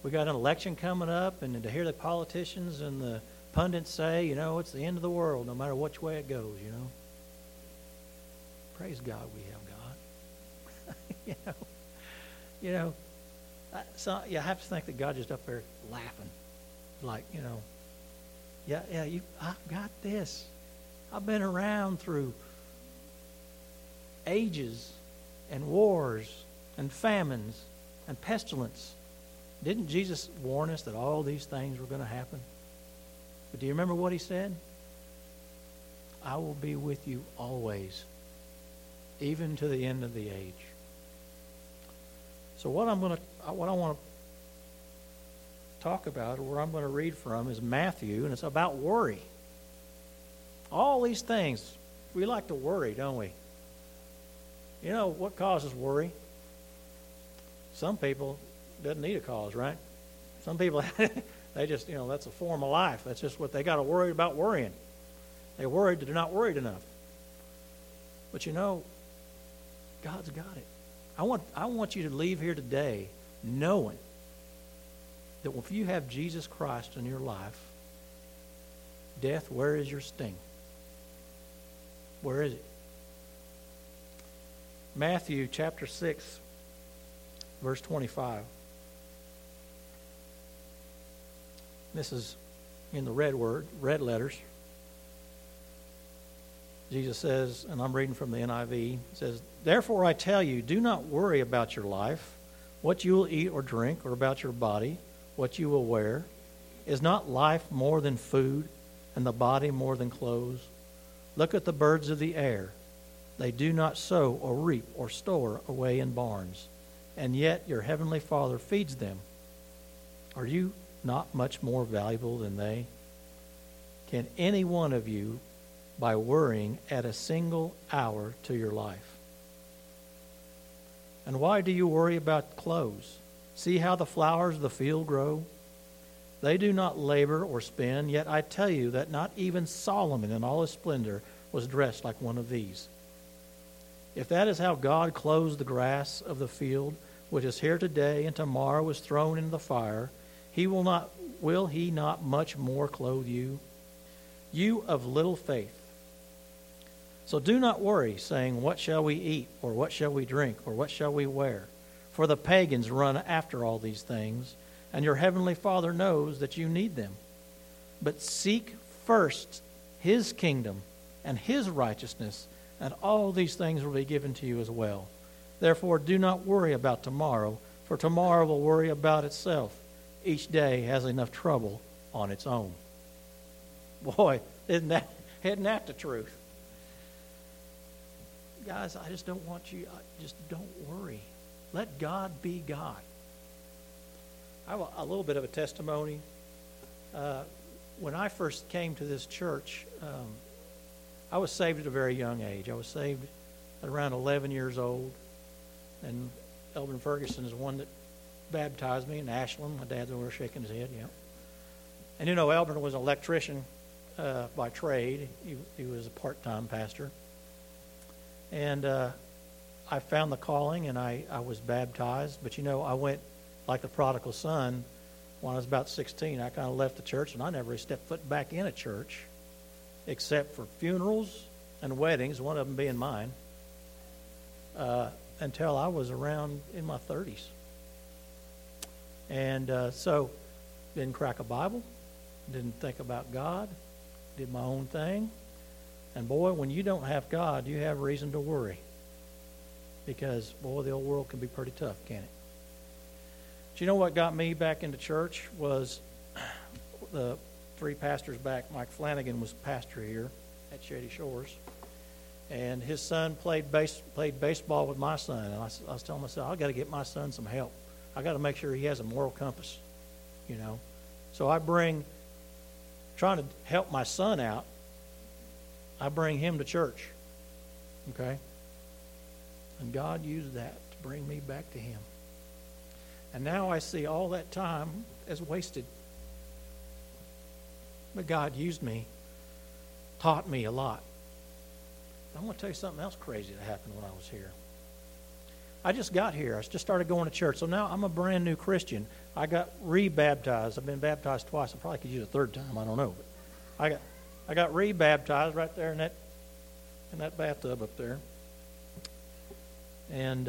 We got an election coming up, and to hear the politicians and the pundits say, it's the end of the world, no matter which way it goes, Praise God we have God. So I have to think that God just up there laughing. Like, I've got this. I've been around through ages and wars and famines and pestilence. Didn't Jesus warn us that all these things were going to happen? But do you remember what he said? I will be with you always, even to the end of the age. So what I want to talk about, or where I'm going to read from, is Matthew, and it's about worry. All these things, we like to worry, don't we? What causes worry? Some people doesn't need a cause, right? Some people, they just, that's a form of life. That's just what they got to worry about worrying. They're worried that they're not worried enough. But God's got it. I want you to leave here today knowing that if you have Jesus Christ in your life, death, where is your sting? Where is it? Matthew chapter 6, verse 25. This is in the red letters. Jesus says, and I'm reading from the NIV, it says, "Therefore I tell you, do not worry about your life, what you will eat or drink, or about your body, what you will wear. Is not life more than food, and the body more than clothes? Look at the birds of the air. They do not sow or reap or store away in barns, and yet your heavenly Father feeds them. Are you not much more valuable than they? Can any one of you, by worrying, add a single hour to your life? And why do you worry about clothes? See how the flowers of the field grow? They do not labor or spin, yet I tell you that not even Solomon in all his splendor was dressed like one of these. If that is how God clothes the grass of the field, which is here today and tomorrow is thrown into the fire, will he not much more clothe you? You of little faith. So do not worry, saying, what shall we eat, or what shall we drink, or what shall we wear? For the pagans run after all these things, and your heavenly Father knows that you need them. But seek first his kingdom and his righteousness, and all these things will be given to you as well. Therefore do not worry about tomorrow, for tomorrow will worry about itself. Each day has enough trouble on its own." Boy, isn't that the truth? Guys, I just don't want you, just don't worry. Let God be God. I have a little bit of a testimony. When I first came to this church, I was saved at a very young age. I was saved at around 11 years old. And Elvin Ferguson is the one that baptized me, and Ashland. My dad's over there shaking his head, yeah. And Elvin was an electrician by trade. He was a part-time pastor. And I found the calling, and I was baptized. But, I went like the prodigal son. When I was about 16, I kind of left the church, and I never stepped foot back in a church except for funerals and weddings, one of them being mine, until I was around in my 30s. And so didn't crack a Bible, didn't think about God, did my own thing. And boy, when you don't have God, you have reason to worry. Because, boy, the old world can be pretty tough, can't it? But you know what got me back into church was the 3 pastors back. Mike Flanagan was pastor here at Shady Shores. And his son played baseball with my son. And I was telling myself, I've got to get my son some help. I got to make sure he has a moral compass, So trying to help my son out, I bring him to church. Okay? And God used that to bring me back to him. And now I see all that time as wasted. But God used me, taught me a lot. I'm going to tell you something else crazy that happened when I was here. I just got here. I just started going to church. So now I'm a brand new Christian. I got rebaptized. I've been baptized twice. I probably could use a third time. I don't know. But I got rebaptized right there in that bathtub up there. And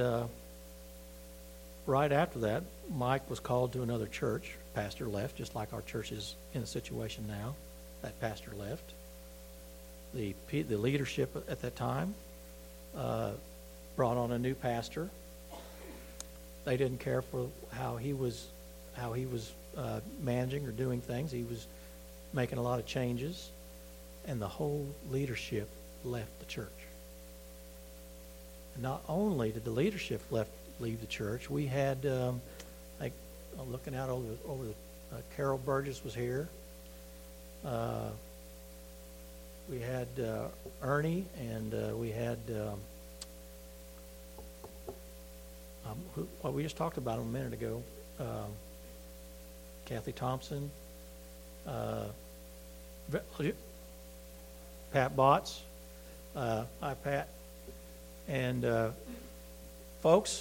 right after that, Mike was called to another church. Pastor left, just like our church is in a situation now. That pastor left. The leadership at that time brought on a new pastor. They didn't care for how he was managing or doing things. He was making a lot of changes, and the whole leadership left the church. And not only did the leadership leave the church, we had, like, I'm looking out over the Carol Burgess was here. We had Ernie, and we had we just talked about him a minute ago. Kathy Thompson, Pat Botts. Hi, Pat. And folks,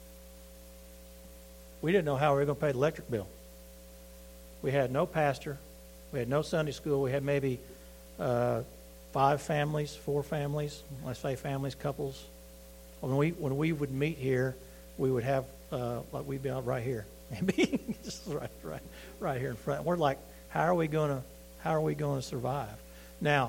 we didn't know how we were going to pay the electric bill. We had no pastor. We had no Sunday school. We had maybe 4 families. When I say families, couples. When we would meet here, we would have like we'd be out right here, just right here in front. We're like, how are we going to survive? Now,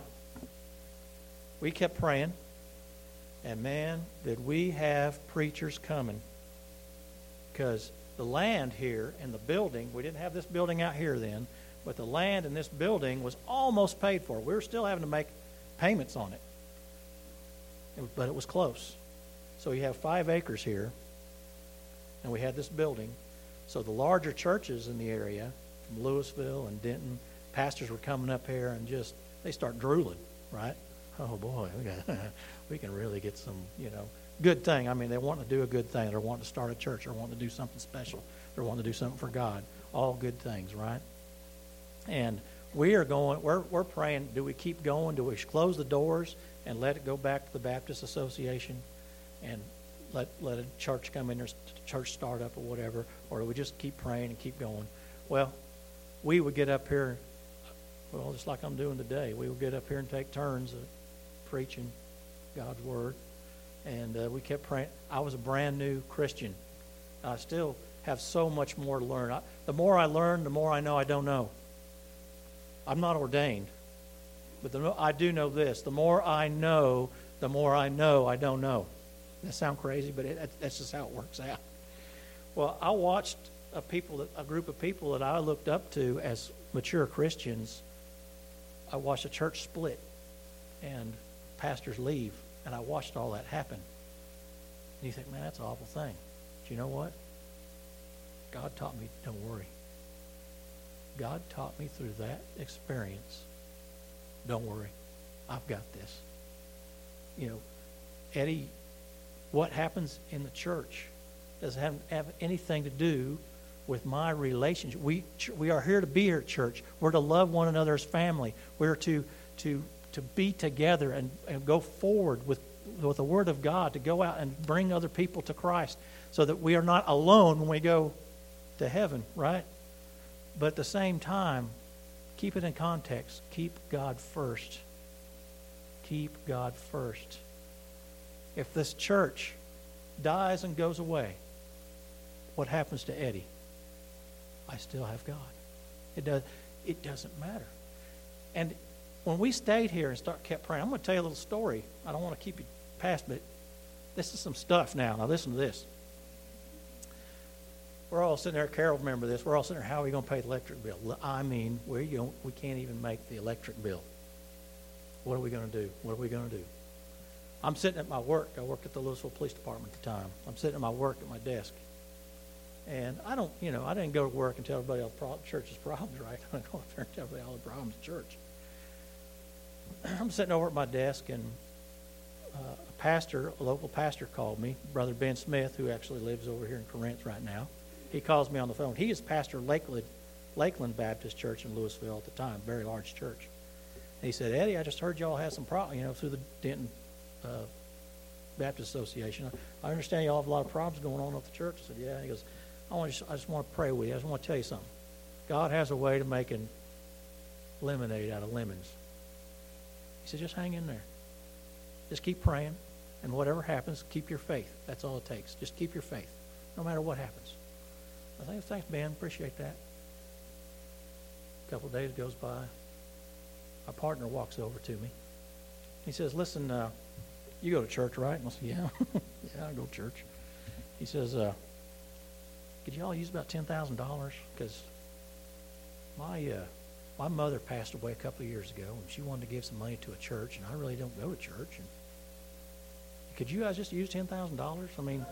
we kept praying, and man, did we have preachers coming, because the land here and the building, we didn't have this building out here then, but the land in this building was almost paid for. We were still having to make payments on it, but it was close. So you have 5 acres here, and we had this building. So the larger churches in the area, from Louisville and Denton, pastors were coming up here and they start drooling, right? Oh boy, we can really get some, good thing. I mean, they want to do a good thing. They're wanting to start a church. They're wanting to do something special. They're wanting to do something for God. All good things, right? And we're praying, do we keep going? Do we close the doors and let it go back to the Baptist Association and let a church come in or church start up or whatever? Or do we just keep praying and keep going? Well, we would get up here, just like I'm doing today. We would get up here and take turns of preaching God's Word. And we kept praying. I was a brand new Christian. I still have so much more to learn. The more I learn, the more I know I don't know. I'm not ordained. But I do know this. The more I know I don't know. That sounds crazy, but that's just how it works out. Well, I watched a group of people that I looked up to as mature Christians. I watched a church split and pastors leave, and I watched all that happen. And you think, man, that's an awful thing. But you know what? God taught me, don't worry. God taught me through that experience, don't worry, I've got this. Eddie, what happens in the church doesn't have anything to do with my relationship. We are here to be here at church. We're to love one another as family. We're to be together and go forward with the Word of God, to go out and bring other people to Christ, so that we are not alone when we go to heaven, right? But at the same time, keep it in context. Keep God first. Keep God first. If this church dies and goes away, what happens to Eddie? I still have God. It doesn't matter. And when we stayed here and kept praying, I'm going to tell you a little story. I don't want to keep you past, but this is some stuff now. Now listen to this. We're all sitting there. Carol, remember this. We're all sitting there. How are we going to pay the electric bill? I mean, we can't even make the electric bill. What are we going to do? What are we going to do? I'm sitting at my work. I worked at the Louisville Police Department at the time. I'm sitting at my work at my desk. And I didn't go to work and tell everybody all the church's problems, right? I didn't go up there and tell everybody all the problems at church. I'm sitting over at my desk, and a local pastor called me, Brother Ben Smith, who actually lives over here in Corinth right now. He calls me on the phone. He is pastor of Lakeland Baptist Church in Louisville at the time, very large church. And he said, Eddie, I just heard y'all had some problems, through the Denton Baptist Association. I understand y'all have a lot of problems going on at the church. I said, yeah. He goes, I just want to pray with you. I just want to tell you something. God has a way to making lemonade out of lemons. He said, just hang in there. Just keep praying, and whatever happens, keep your faith. That's all it takes. Just keep your faith, no matter what happens. I think, thanks, Ben. Appreciate that. A couple of days goes by. My partner walks over to me. He says, listen, you go to church, right? And I said, yeah. Yeah, I go to church. He says, could you all use about $10,000? Because my mother passed away a couple of years ago, and she wanted to give some money to a church, and I really don't go to church. And could you guys just use $10,000? I mean,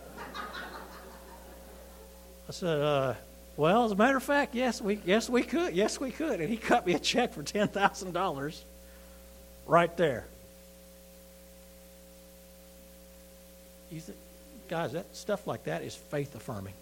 I said, well, as a matter of fact, yes, we could. Yes, we could. And he cut me a check for $10,000 right there. Guys, that stuff like that is faith affirming.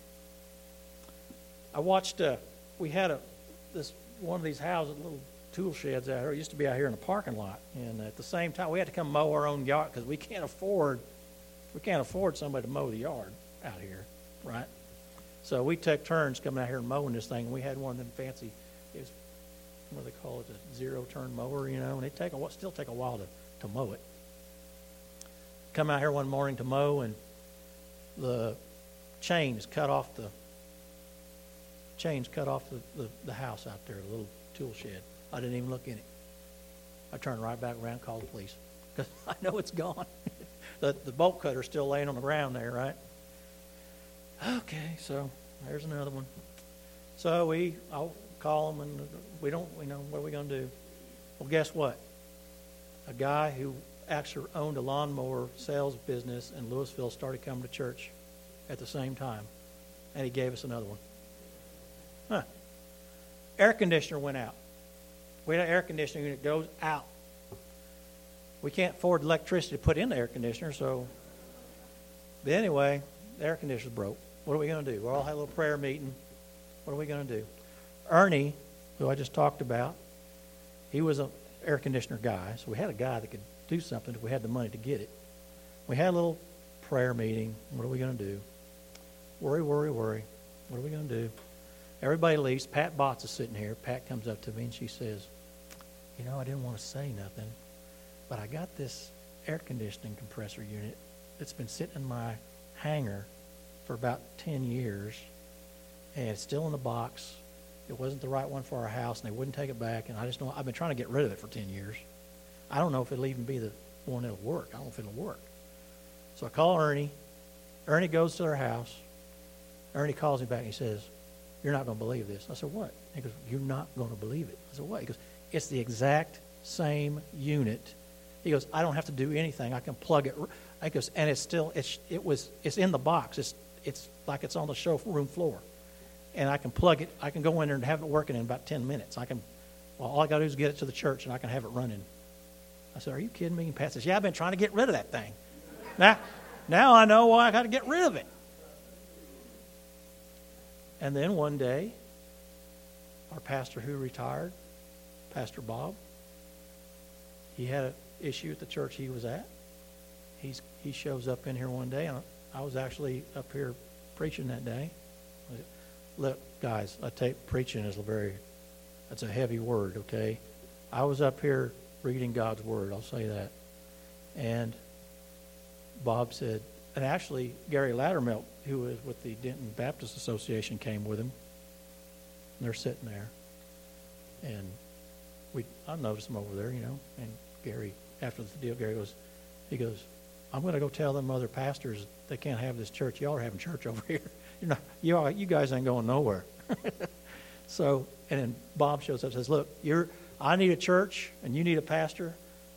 I watched. We had one of these houses, little tool sheds out here. It used to be out here in the parking lot, and at the same time, we had to come mow our own yard because we can't afford somebody to mow the yard out here, right? So we took turns coming out here and mowing this thing. And we had one of them fancy, it was, what do they call it, a zero-turn mower, and it still take a while to mow it. Come out here one morning to mow, and the chains cut off the house out there, the little tool shed. I didn't even look in it. I turned right back around and called the police because I know it's gone. The bolt cutter's still laying on the ground there, right? Okay, so there's another one. So I'll call them, and we know what are we going to do? Well, guess what? A guy who actually owned a lawnmower sales business in Louisville started coming to church at the same time, and he gave us another one. Huh. Air conditioner went out. We had an air conditioner unit goes out. We can't afford electricity to put in the air conditioner, but anyway, the air conditioner broke. What are we going to do? We all had a little prayer meeting. What are we going to do? Ernie, who I just talked about, he was an air conditioner guy, so we had a guy that could do something if we had the money to get it. We had a little prayer meeting. What are we going to do? Worry. What are we going to do? Everybody leaves. Pat Botts is sitting here. Pat comes up to me and she says, I didn't want to say nothing, but I got this air conditioning compressor unit that's been sitting in my hangar for about 10 years, and it's still in the box. It wasn't the right one for our house, and they wouldn't take it back, and I've been trying to get rid of it for 10 years. I don't know if it'll even be the one that'll work. I don't know if it'll work. So I call Ernie. Ernie goes to their house. Ernie calls me back and he says, you're not going to believe this. I said, what? He goes, you're not going to believe it. I said, what? He goes, it's the exact same unit. He goes, I don't have to do anything. I can plug it. He goes, and it's in the box. It's like it's on the showroom floor. And I can plug it. I can go in there and have it working in about 10 minutes. All I got to do is get it to the church and I can have it running. I said, are you kidding me? And Pat says, yeah, I've been trying to get rid of that thing. Now I know why I got to get rid of it. And then one day, our pastor who retired, Pastor Bob, he had an issue at the church he was at. He shows up in here one day, and I was actually up here preaching that day. Look, guys, preaching is that's a heavy word, okay? I was up here reading God's Word, I'll say that. And Bob said, and actually Gary Lattermilk, who was with the Denton Baptist Association, came with him. And they're sitting there. And I noticed them over there, and Gary, after the deal, he goes, I'm going to go tell them other pastors they can't have this church. Y'all are having church over here. You guys ain't going nowhere. So, and then Bob shows up and says, look, I need a church and you need a pastor.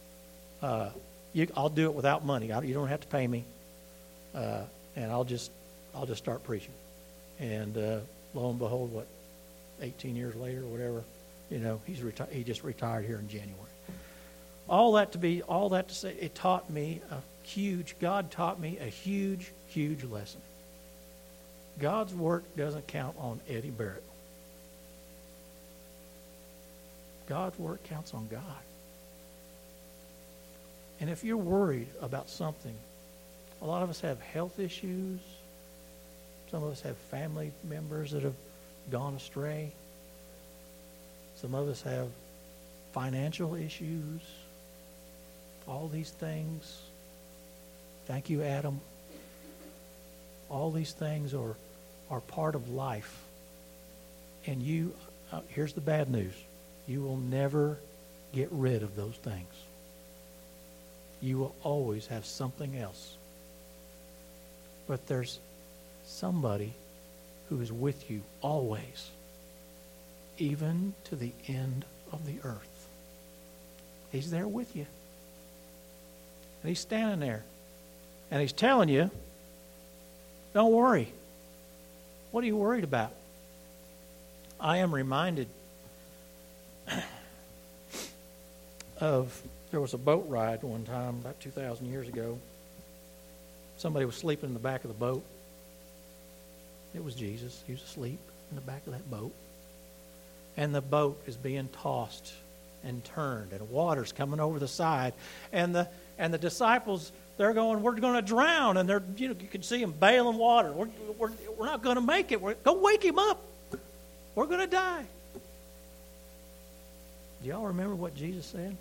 I'll do it without money. You don't have to pay me. And I'll just start preaching. And lo and behold, 18 years later or whatever, he just retired here in January. All that to say, it taught me God taught me a huge, huge lesson. God's work doesn't count on Eddie Barrett. God's work counts on God. And if you're worried about something, a lot of us have health issues, Some of us have family members that have gone astray. Some of us have financial issues. All these things. Thank you, Adam. All these things are part of life. And here's the bad news. You will never get rid of those things. You will always have something else. But there's somebody who is with you always, even to the end of the earth. He's there with you. And he's standing there. And he's telling you, don't worry. What are you worried about? I am reminded there was a boat ride one time about 2,000 years ago. Somebody was sleeping in the back of the boat. It was Jesus. He was asleep in the back of that boat. And the boat is being tossed and turned, and water's coming over the side. And the disciples, they're going, we're going to drown. And they're, you can see them bailing water. We're not going to make it. Go wake him up. We're going to die. Do y'all remember what Jesus said?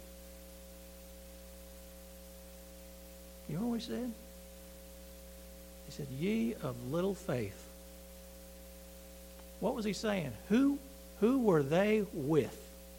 You know what he said? He said, ye of little faith. What was he saying? Who were they with?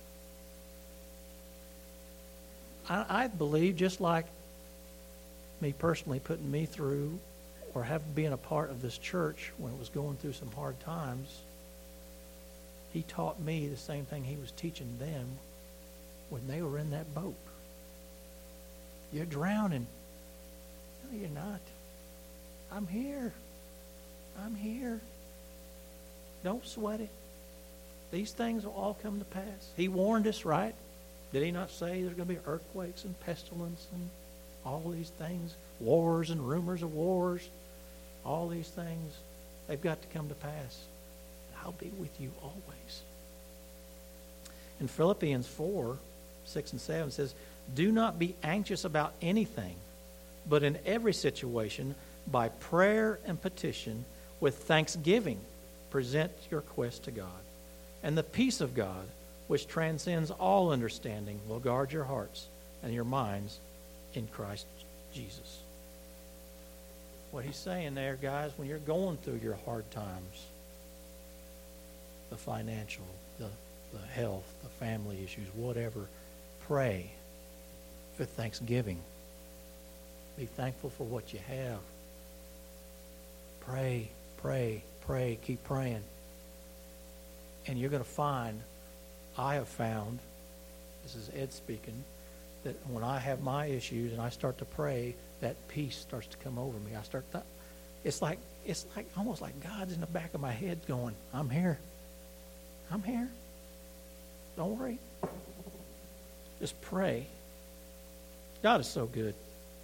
I believe, just like me personally putting me through or being a part of this church when it was going through some hard times, he taught me the same thing he was teaching them when they were in that boat. You're drowning. No, you're not. I'm here. I'm here. Don't sweat it. These things will all come to pass. He warned us, right? Did he not say there's going to be earthquakes and pestilence and all these things? Wars and rumors of wars. All these things, they've got to come to pass. I'll be with you always. In Philippians 4, 6 and 7 says, do not be anxious about anything, but in every situation, by prayer and petition, with thanksgiving, present your request to God. And the peace of God, which transcends all understanding, will guard your hearts and your minds in Christ Jesus. What he's saying there, guys, when you're going through your hard times, the financial, the health, the family issues, whatever, pray with thanksgiving. Be thankful for what you have. Pray, pray, pray. Keep praying. And you're going to find, I have found, this is Ed speaking, that when I have my issues and I start to pray, that peace starts to come over me. It's like almost like God's in the back of my head going, I'm here. I'm here. Don't worry. Just pray. God is so good.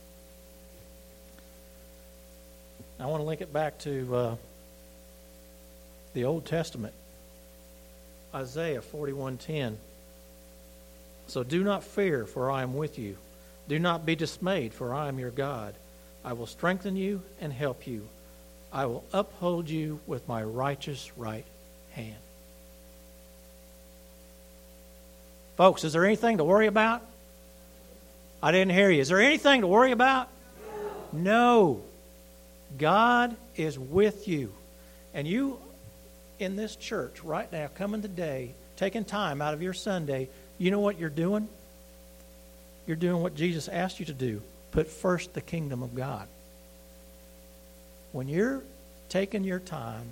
I want to link it back to the Old Testament. Isaiah 41:10. So do not fear, for I am with you. Do not be dismayed, for I am your God. I will strengthen you and help you. I will uphold you with my righteous right hand. Folks, is there anything to worry about? I didn't hear you. Is there anything to worry about? No. God is with you. And you in this church right now, coming today, taking time out of your Sunday, you know what you're doing? You're doing what Jesus asked you to do. Put first the kingdom of God. When you're taking your time,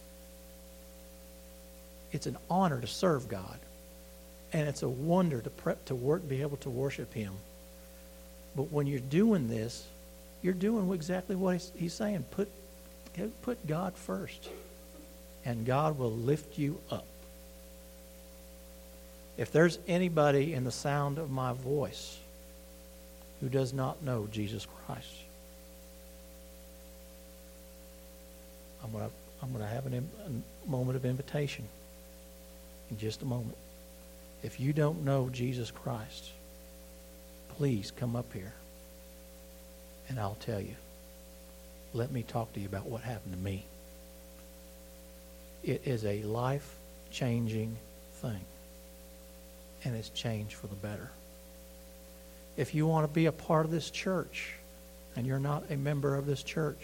it's an honor to serve God. And it's a wonder to be able to worship Him. But when you're doing this, you're doing exactly what He's saying. Put God first. And God will lift you up. If there's anybody in the sound of my voice who does not know Jesus Christ, I'm going to have a moment of invitation in just a moment. If you don't know Jesus Christ, please come up here and I'll tell you. Let me talk to you about what happened to me. It is a life-changing thing. And it's changed for the better. If you want to be a part of this church and you're not a member of this church,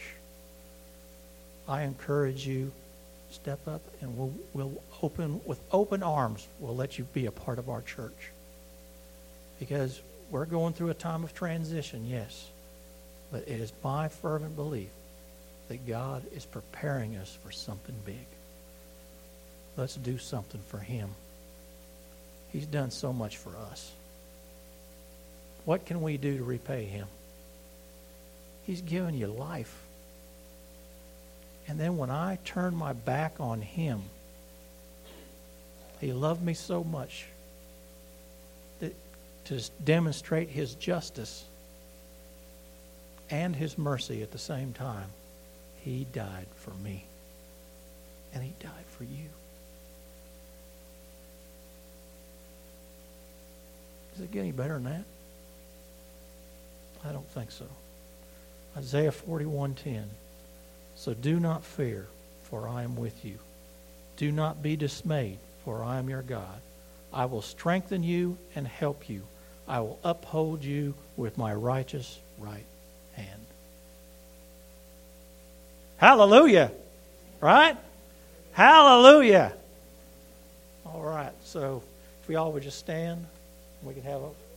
I encourage you, step up and we'll open with open arms. We'll let you be a part of our church. Because we're going through a time of transition, yes. But it is my fervent belief that God is preparing us for something big. Let's do something for Him. He's done so much for us. What can we do to repay Him? He's given you life. And then when I turned my back on Him, He loved me so much that to demonstrate His justice and His mercy at the same time, He died for me. And He died for you. Does it get any better than that? I don't think so. Isaiah 41:10. So do not fear, for I am with you. Do not be dismayed, for I am your God. I will strengthen you and help you. I will uphold you with my righteous right hand. Hallelujah! Right? Hallelujah! All right, so if we all would just stand, we could have a